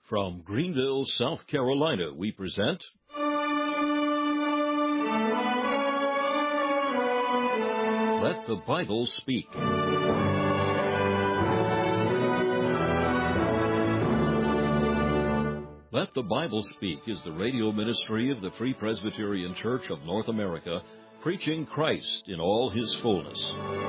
From Greenville, South Carolina, we present Let the Bible Speak. Let the Bible Speak is the radio ministry of the Free Presbyterian Church of North America, preaching Christ in all His fullness.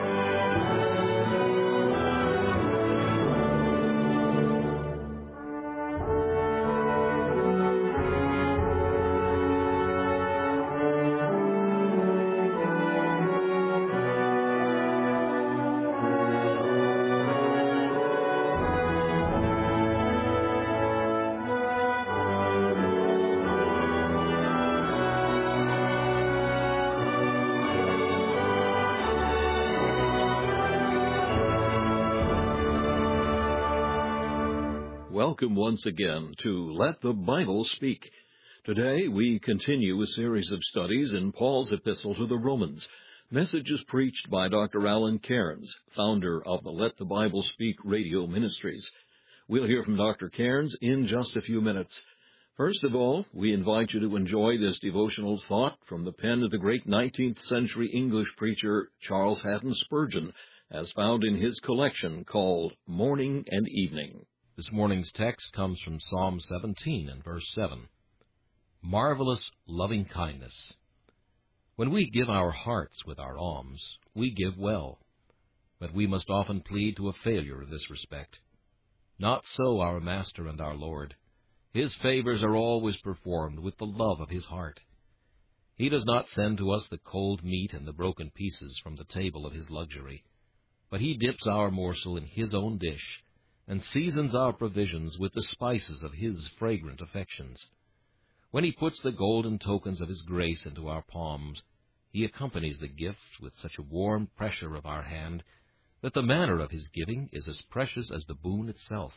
Welcome once again to Let the Bible Speak. Today we continue a series of studies in Paul's epistle to the Romans, messages preached by Dr. Alan Cairns, founder of the Let the Bible Speak radio ministries. We'll hear from Dr. Cairns in just a few minutes. First of all, we invite you to enjoy this devotional thought from the pen of the great 19th century English preacher Charles Haddon Spurgeon, as found in his collection called Morning and Evening. This morning's text comes from Psalm 17 and verse 7. Marvelous loving kindness. When we give our hearts with our alms, we give well, but we must often plead to a failure in this respect. Not so our Master and our Lord. His favors are always performed with the love of His heart. He does not send to us the cold meat and the broken pieces from the table of His luxury, but He dips our morsel in His own dish, and seasons our provisions with the spices of His fragrant affections. When He puts the golden tokens of His grace into our palms, He accompanies the gift with such a warm pressure of our hand that the manner of His giving is as precious as the boon itself.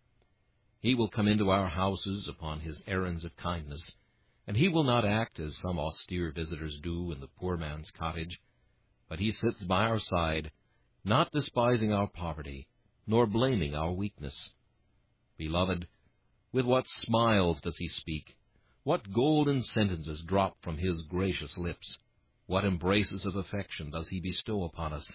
He will come into our houses upon His errands of kindness, and He will not act as some austere visitors do in the poor man's cottage, but He sits by our side, not despising our poverty, nor blaming our weakness. Beloved, with what smiles does He speak? What golden sentences drop from His gracious lips? What embraces of affection does He bestow upon us?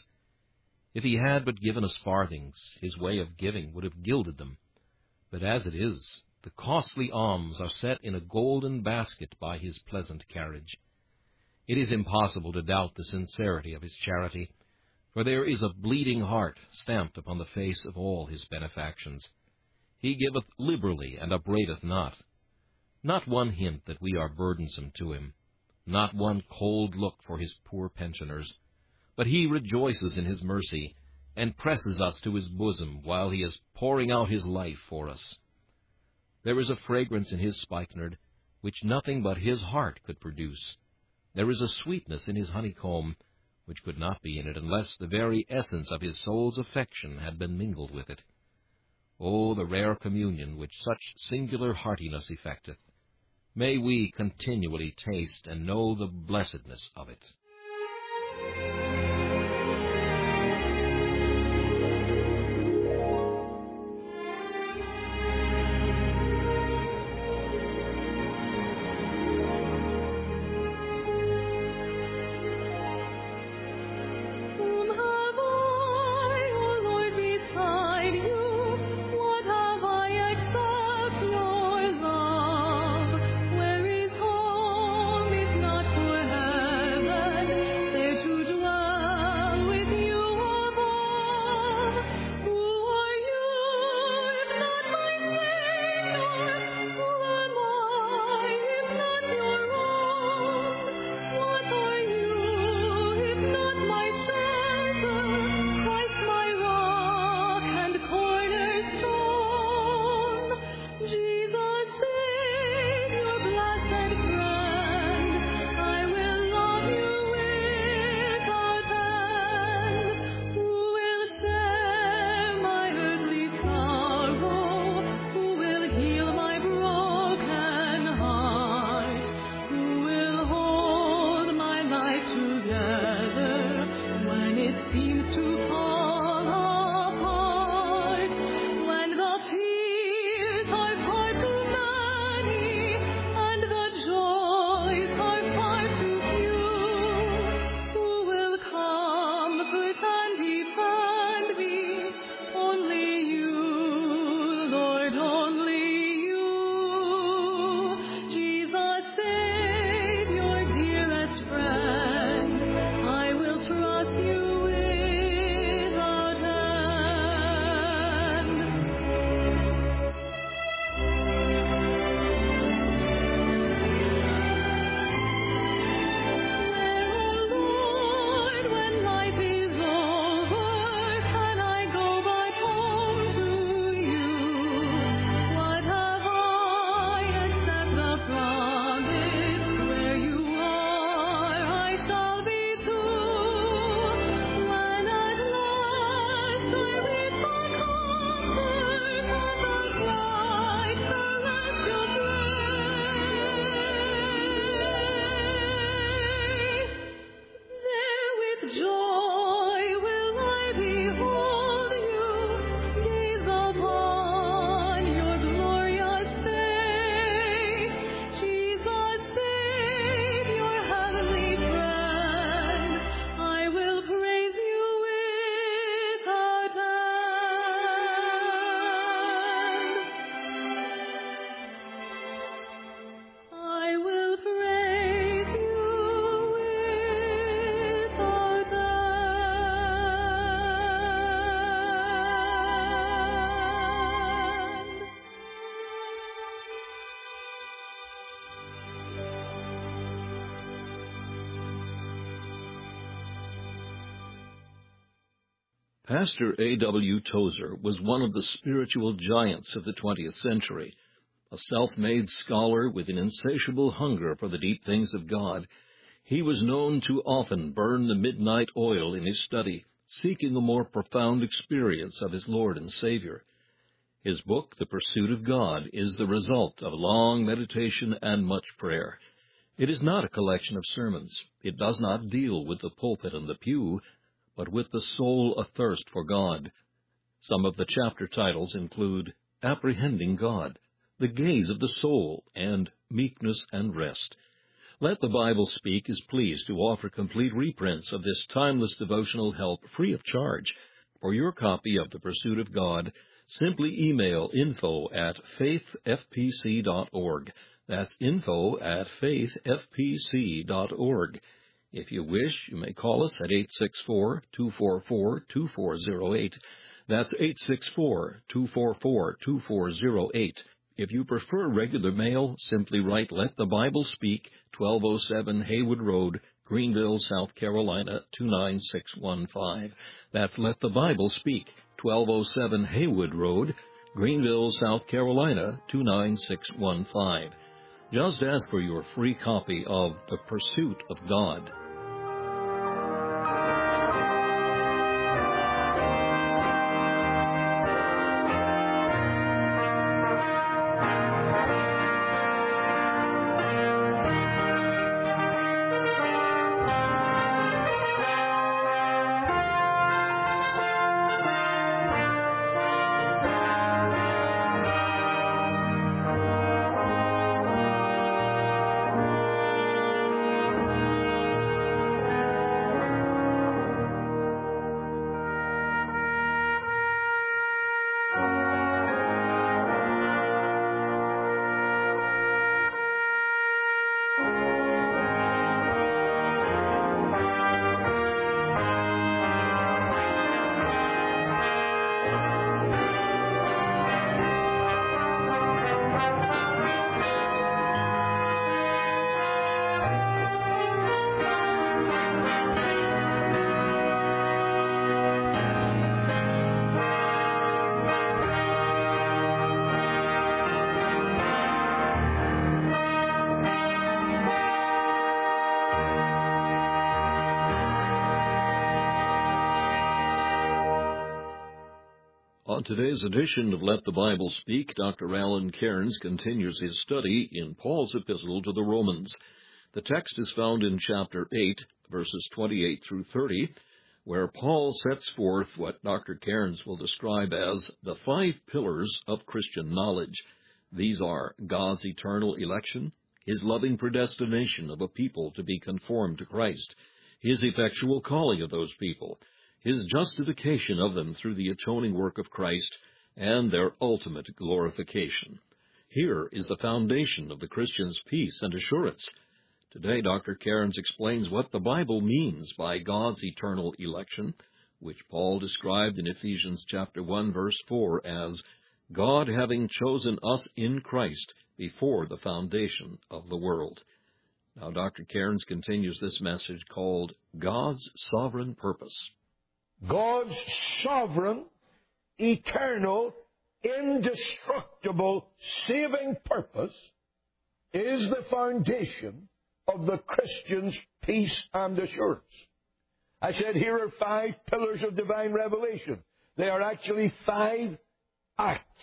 If He had but given us farthings, His way of giving would have gilded them. But as it is, the costly alms are set in a golden basket by His pleasant carriage. It is impossible to doubt the sincerity of His charity, for there is a bleeding heart stamped upon the face of all His benefactions. He giveth liberally and upbraideth not. Not one hint that we are burdensome to Him, not one cold look for His poor pensioners, but He rejoices in His mercy, and presses us to His bosom while He is pouring out His life for us. There is a fragrance in His spikenard which nothing but His heart could produce. There is a sweetness in His honeycomb which could not be in it unless the very essence of His soul's affection had been mingled with it. Oh, the rare communion which such singular heartiness effecteth! May we continually taste and know the blessedness of it. Tears are part Pastor A.W. Tozer was one of the spiritual giants of the 20th century. A self-made scholar with an insatiable hunger for the deep things of God, he was known to often burn the midnight oil in his study, seeking a more profound experience of his Lord and Savior. His book, The Pursuit of God, is the result of long meditation and much prayer. It is not a collection of sermons. It does not deal with the pulpit and the pew, but with the soul athirst for God. Some of the chapter titles include Apprehending God, The Gaze of the Soul, and Meekness and Rest. Let the Bible Speak is pleased to offer complete reprints of this timeless devotional help free of charge. For your copy of The Pursuit of God, simply email info@faithfpc.org. That's info@faithfpc.org. If you wish, you may call us at 864-244-2408. That's 864-244-2408. If you prefer regular mail, simply write Let the Bible Speak, 1207 Haywood Road, Greenville, South Carolina, 29615. That's Let the Bible Speak, 1207 Haywood Road, Greenville, South Carolina, 29615. Just ask for your free copy of The Pursuit of God. On today's edition of Let the Bible Speak, Dr. Alan Cairns continues his study in Paul's epistle to the Romans. The text is found in chapter 8, verses 28 through 30, where Paul sets forth what Dr. Cairns will describe as the 5 pillars of Christian knowledge. These are God's eternal election, His loving predestination of a people to be conformed to Christ, His effectual calling of those people, His justification of them through the atoning work of Christ, and their ultimate glorification. Here is the foundation of the Christian's peace and assurance. Today, Dr. Cairns explains what the Bible means by God's eternal election, which Paul described in Ephesians chapter 1, verse 4 as God having chosen us in Christ before the foundation of the world. Now, Dr. Cairns continues this message called God's Sovereign Purpose. God's sovereign, eternal, indestructible, saving purpose is the foundation of the Christian's peace and assurance. I said here are 5 pillars of divine revelation. They are actually 5 acts.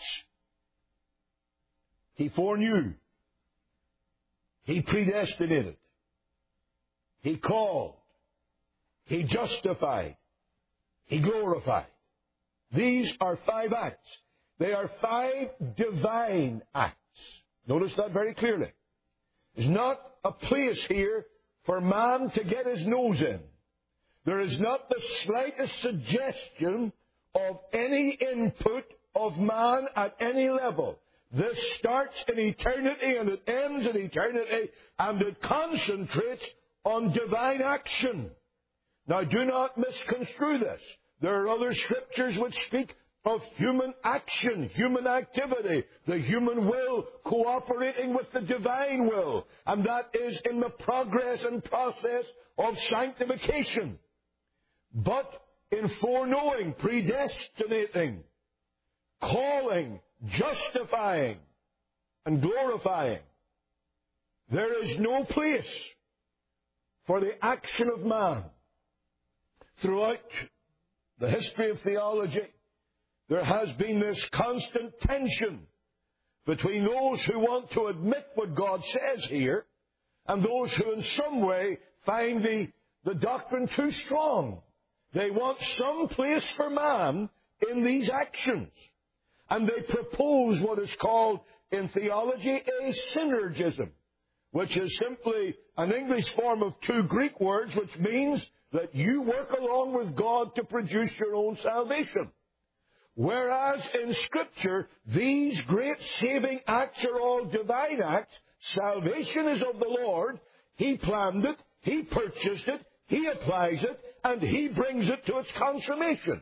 He foreknew. He predestinated. He called. He justified. He glorified. These are 5 acts. They are 5 divine acts. Notice that very clearly. There's not a place here for man to get his nose in. There is not the slightest suggestion of any input of man at any level. This starts in eternity and it ends in eternity, and it concentrates on divine action. Now, do not misconstrue this. There are other scriptures which speak of human action, human activity, the human will cooperating with the divine will, and that is in the progress and process of sanctification. But in foreknowing, predestinating, calling, justifying, and glorifying. There is no place for the action of man. Throughout the history of theology, there has been this constant tension between those who want to admit what God says here and those who in some way find the doctrine too strong. They want some place for man in these actions. And they propose what is called in theology a synergism, which is simply an English form of two Greek words, which means that you work along with God to produce your own salvation. Whereas in Scripture, these great saving acts are all divine acts. Salvation is of the Lord. He planned it, He purchased it, He applies it, and He brings it to its consummation.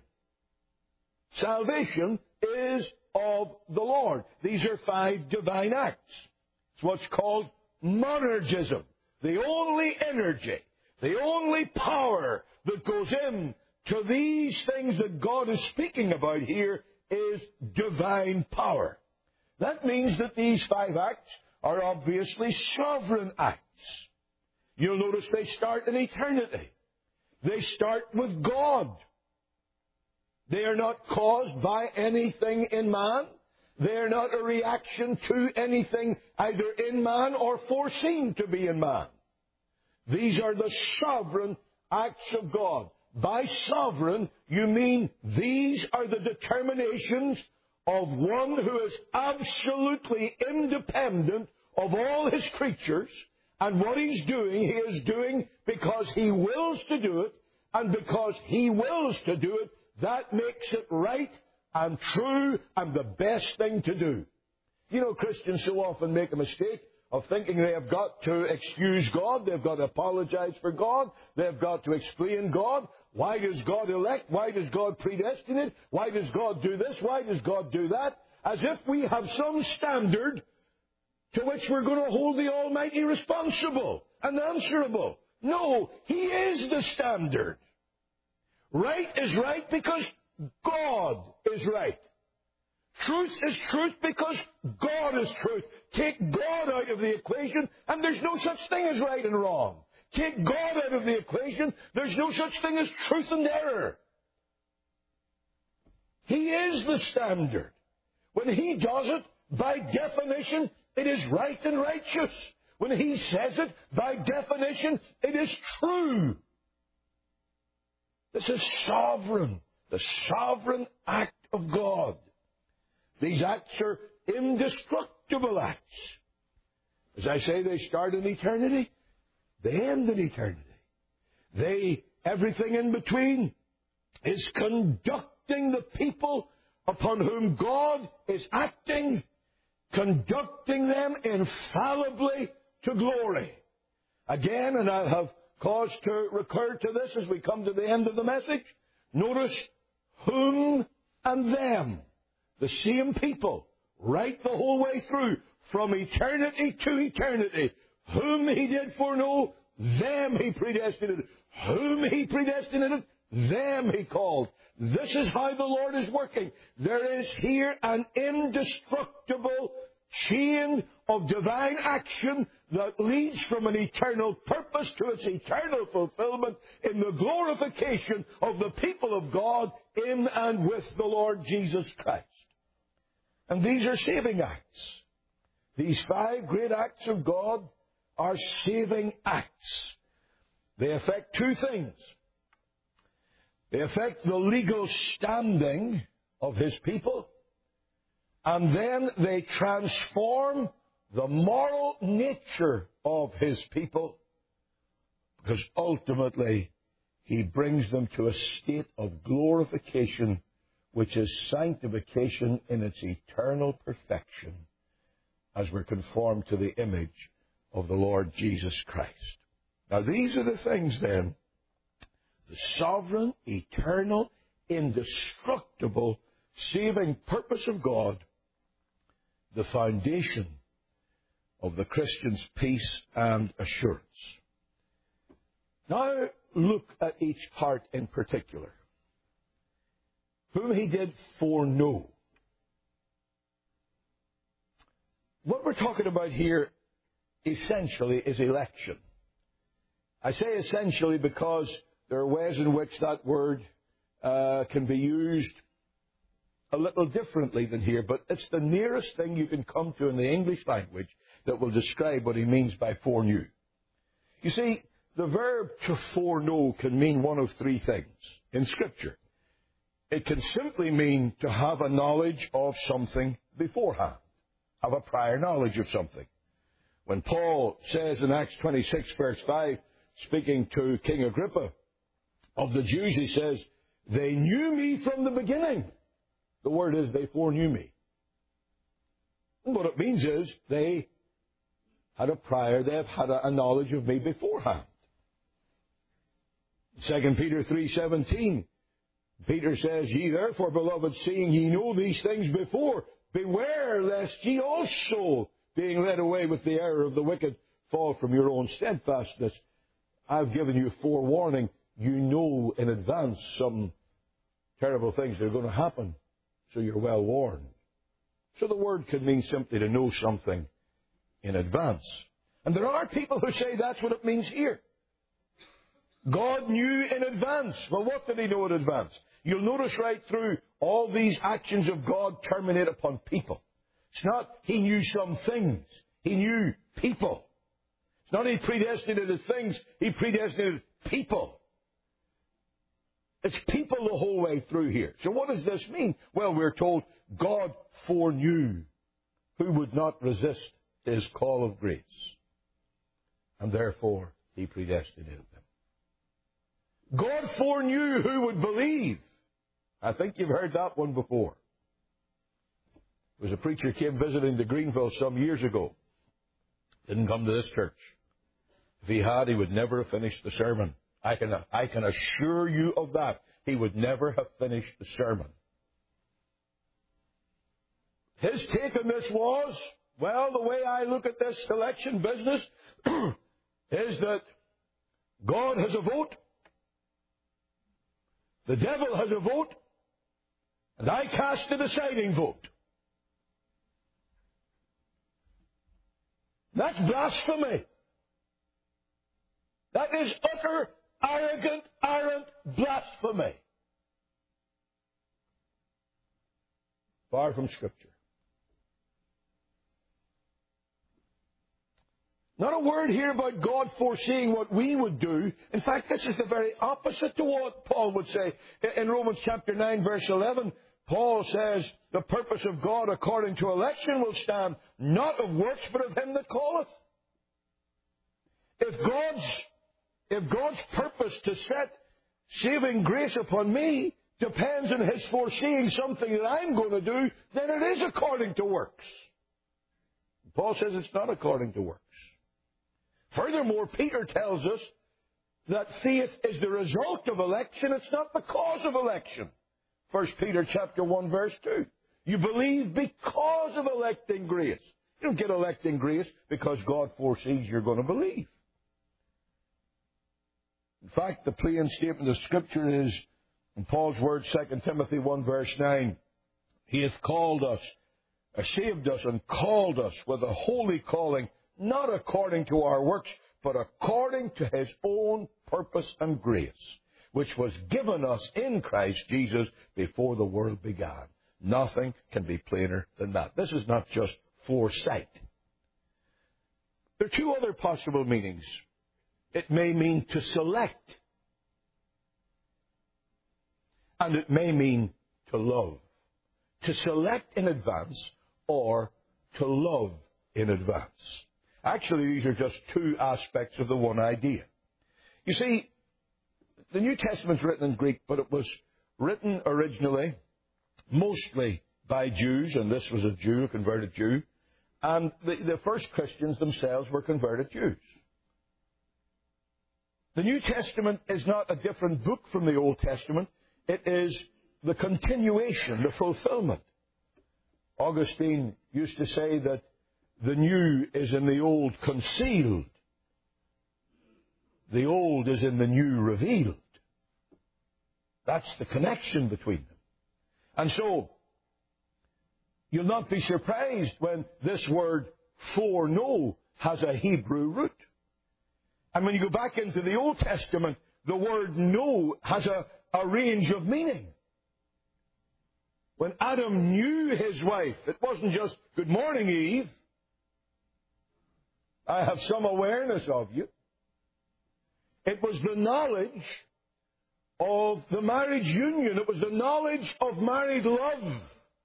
Salvation is of the Lord. These are 5 divine acts. It's what's called monergism. The only energy, the only power that goes in to these things that God is speaking about here is divine power. That means that these 5 acts are obviously sovereign acts. You'll notice they start in eternity. They start with God. They are not caused by anything in man. They are not a reaction to anything either in man or foreseen to be in man. These are the sovereign acts of God. By sovereign, you mean these are the determinations of one who is absolutely independent of all his creatures, and what he's doing, he is doing because he wills to do it, and because he wills to do it, that makes it right and true and the best thing to do. You know, Christians so often make a mistake of thinking they have got to excuse God, they've got to apologize for God, they've got to explain God. Why does God elect? Why does God predestinate? Why does God do this? Why does God do that? As if we have some standard to which we're going to hold the Almighty responsible and answerable. No, He is the standard. Right is right because God is right. Truth is truth because God is truth. Take God out of the equation, and there's no such thing as right and wrong. Take God out of the equation, there's no such thing as truth and error. He is the standard. When He does it, by definition, it is right and righteous. When He says it, by definition, it is true. This is sovereign, the sovereign act of God. These acts are indestructible acts. As I say, they start in eternity, they end in eternity. Everything in between is conducting the people upon whom God is acting, conducting them infallibly to glory. Again, and I'll have cause to recur to this as we come to the end of the message, notice whom and them. The same people, right the whole way through, from eternity to eternity. Whom He did foreknow, them He predestinated. Whom He predestinated, them He called. This is how the Lord is working. There is here an indestructible chain of divine action that leads from an eternal purpose to its eternal fulfillment in the glorification of the people of God in and with the Lord Jesus Christ. And these are saving acts. These 5 great acts of God are saving acts. They affect 2 things. They affect the legal standing of His people, and then they transform the moral nature of His people, because ultimately He brings them to a state of glorification, which is sanctification in its eternal perfection, as we're conformed to the image of the Lord Jesus Christ. Now these are the things then, the sovereign, eternal, indestructible, saving purpose of God, the foundation of the Christian's peace and assurance. Now look at each part in particular. whom he did foreknow. What we're talking about here essentially is election. I say essentially because there are ways in which that word can be used a little differently than here, but it's the nearest thing you can come to in the English language that will describe what he means by foreknew. You see, the verb to foreknow can mean one of three things in Scripture. It can simply mean to have a knowledge of something beforehand, have a prior knowledge of something. When Paul says in Acts 26, verse 5, speaking to King Agrippa of the Jews, he says, they knew me from the beginning. The word is they foreknew me. And what it means is they had a knowledge of me beforehand. 2 Peter 3:17, Peter says, ye therefore, beloved, seeing ye know these things before, beware lest ye also, being led away with the error of the wicked, fall from your own steadfastness. I've given you forewarning. You know in advance some terrible things that are going to happen, so you're well warned. So the word could mean simply to know something in advance. And there are people who say that's what it means here. God knew in advance. Well, what did he know in advance? You'll notice right through all these actions of God terminate upon people. It's not he knew some things. He knew people. It's not he predestinated things. He predestinated people. It's people the whole way through here. So what does this mean? Well, we're told God foreknew who would not resist his call of grace. And therefore, he predestinated them. God foreknew who would believe. I think you've heard that one before. There was a preacher came visiting the Greenville some years ago. Didn't come to this church. If he had, he would never have finished the sermon. I can assure you of that. He would never have finished the sermon. His take on this was, well, the way I look at this election business is that God has a vote, the devil has a vote, and I cast the deciding vote. That's blasphemy. That is utter, arrogant blasphemy. Far from Scripture. Not a word here about God foreseeing what we would do. In fact, this is the very opposite to what Paul would say. In Romans chapter 9, verse 11, Paul says, the purpose of God according to election will stand, not of works, but of him that calleth. If God's purpose to set saving grace upon me depends on his foreseeing something that I'm going to do, then it is according to works. Paul says it's not according to works. Furthermore, Peter tells us that faith is the result of election. It's not the cause of election. 1 Peter chapter 1, verse 2. You believe because of electing grace. You don't get electing grace because God foresees you're going to believe. In fact, the plain statement of Scripture is, in Paul's words, 2 Timothy 1, verse 9, he hath called us, saved us and called us with a holy calling, not according to our works, but according to his own purpose and grace, which was given us in Christ Jesus before the world began. Nothing can be plainer than that. This is not just foresight. There are two other possible meanings. It may mean to select, and it may mean to love. To select in advance or to love in advance. Actually, these are just two aspects of the one idea. You see, the New Testament's written in Greek, but it was written originally mostly by Jews, and this was a Jew, a converted Jew, and the first Christians themselves were converted Jews. The New Testament is not a different book from the Old Testament. It is the continuation, the fulfillment. Augustine used to say that the new is in the old concealed. The old is in the new revealed. That's the connection between them. And so, you'll not be surprised when this word foreknow has a Hebrew root. And when you go back into the Old Testament, the word know has a range of meaning. When Adam knew his wife, it wasn't just, good morning, Eve. I have some awareness of you. It was the knowledge of the marriage union. It was the knowledge of married love.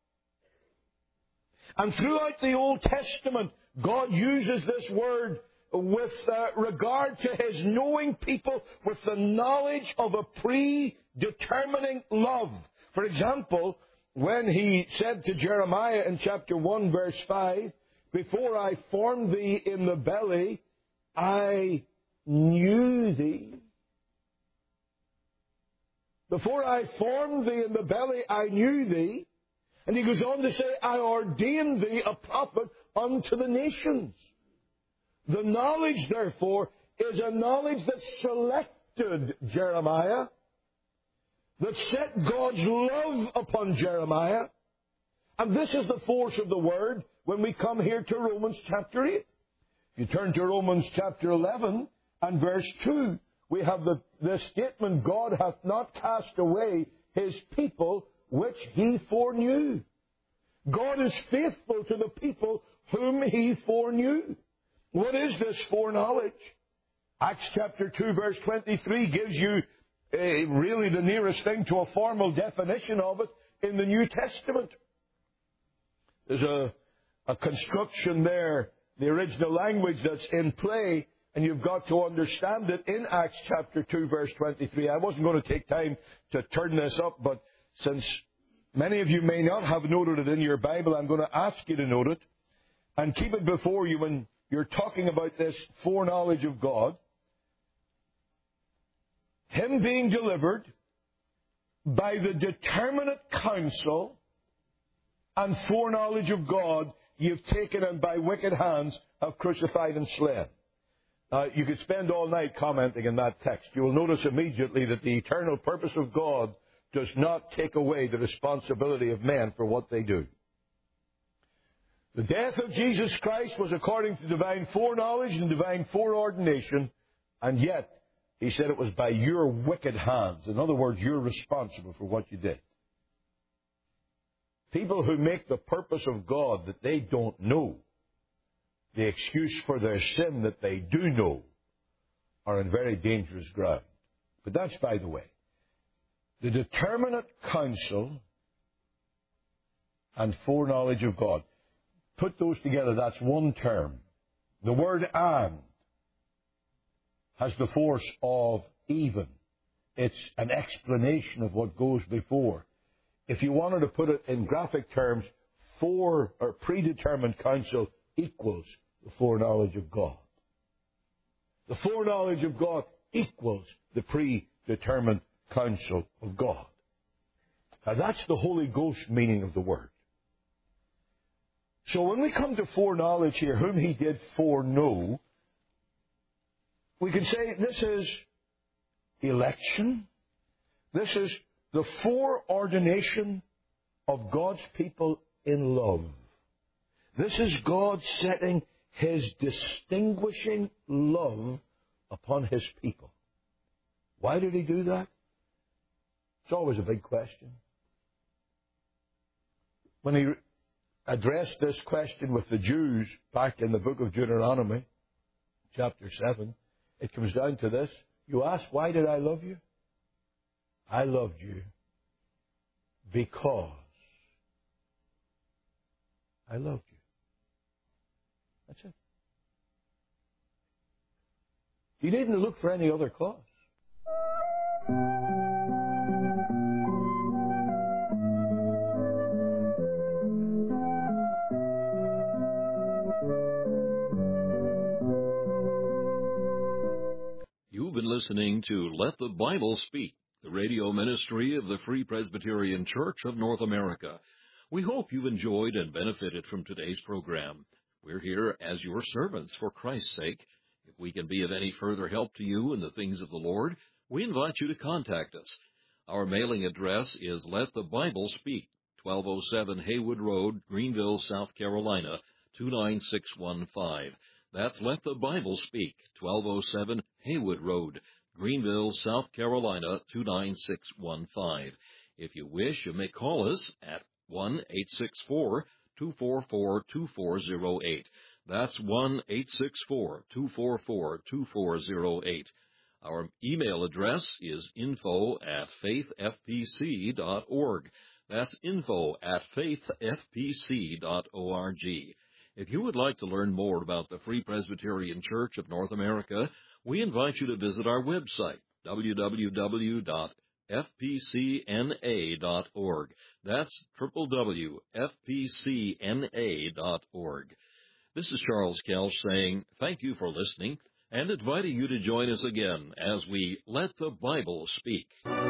And throughout the Old Testament, God uses this word with regard to His knowing people with the knowledge of a predetermining love. For example, when He said to Jeremiah in chapter 1, verse 5, before I formed thee in the belly, I knew thee. Before I formed thee in the belly, I knew thee. And He goes on to say, I ordained thee a prophet unto the nations. The knowledge, therefore, is a knowledge that selected Jeremiah, that set God's love upon Jeremiah. And this is the force of the Word when we come here to Romans chapter 8. If you turn to Romans chapter 11 and verse 2, we have the statement, God hath not cast away His people which He foreknew. God is faithful to the people whom He foreknew. What is this foreknowledge? Acts chapter 2 verse 23 gives you really the nearest thing to a formal definition of it in the New Testament. There's a construction there, the original language that's in play, and you've got to understand it in Acts chapter 2 verse 23. I wasn't going to take time to turn this up, but since many of you may not have noted it in your Bible, I'm going to ask you to note it and keep it before you when you're talking about this foreknowledge of God. Him being delivered by the determinate counsel and foreknowledge of God, you've taken and by wicked hands have crucified and slain. You could spend all night commenting on that text. You will notice immediately that the eternal purpose of God does not take away the responsibility of men for what they do. The death of Jesus Christ was according to divine foreknowledge and divine foreordination, and yet He said it was by your wicked hands. In other words, you're responsible for what you did. People who make the purpose of God that they don't know, the excuse for their sin that they do know, are in very dangerous ground. But that's by the way. The determinate counsel and foreknowledge of God. Put those together, that's one term. The word and has the force of even. It's an explanation of what goes before. If you wanted to put it in graphic terms, predetermined counsel equals the foreknowledge of God. The foreknowledge of God equals the predetermined counsel of God. Now that's the Holy Ghost meaning of the word. So when we come to foreknowledge here, whom He did foreknow, we can say this is election. This is the foreordination of God's people in love. This is God setting His distinguishing love upon His people. Why did He do that? It's always a big question. When He addressed this question with the Jews back in the book of Deuteronomy, chapter 7, it comes down to this. You ask, why did I love you? I loved you because I loved you. That's it. You needn't look for any other cause. You've been listening to Let the Bible Speak, the radio ministry of the Free Presbyterian Church of North America. We hope you've enjoyed and benefited from today's program. We're here as your servants for Christ's sake. If we can be of any further help to you in the things of the Lord, we invite you to contact us. Our mailing address is Let the Bible Speak, 1207 Haywood Road, Greenville, South Carolina, 29615. That's Let the Bible Speak, 1207 Haywood Road, Greenville, South Carolina, 29615. If you wish, you may call us at 1-864-244-2408. That's 1-864-244-2408. Our email address is info@faithfpc.org. That's info@faithfpc.org. If you would like to learn more about the Free Presbyterian Church of North America, we invite you to visit our website, www.fpcna.org. That's www.fpcna.org. This is Charles Kelch saying thank you for listening and inviting you to join us again as we Let the Bible Speak.